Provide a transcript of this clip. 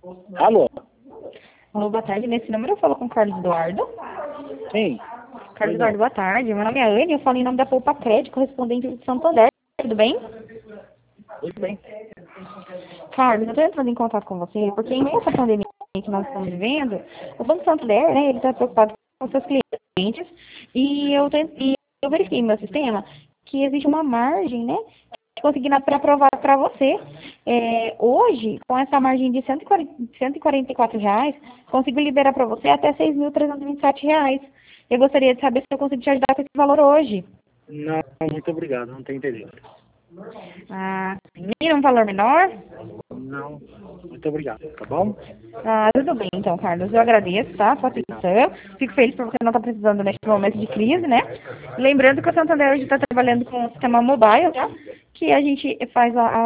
Alô? Alô, boa tarde. Nesse número eu falo com o Carlos Eduardo. Sim. Carlos Pois não. Eduardo, boa tarde. Meu nome é Anne, eu falo em nome da Poupa Crédito, correspondente de Santander. Tudo bem? Tudo bem. Carlos, eu estou entrando em contato com você porque em meio a essa pandemia que nós estamos vivendo, o Banco Santander, né, ele está preocupado com seus clientes e eu verifiquei no meu sistema que existe uma margem, né, de conseguir para aprovar para você. Hoje, com essa margem de R$ 144, consigo liberar para você até R$ 6.327. Eu gostaria de saber se eu consigo te ajudar com esse valor hoje. Não, muito obrigado. Não tem interesse. Tem um valor menor? Não, muito obrigado. Tá bom? Tudo bem, então, Carlos. Eu agradeço, tá? Sua Obrigado. atenção. Fico feliz por você não estar precisando neste momento de crise, né? Lembrando que o Santander hoje está trabalhando com o sistema mobile, tá? Que a gente faz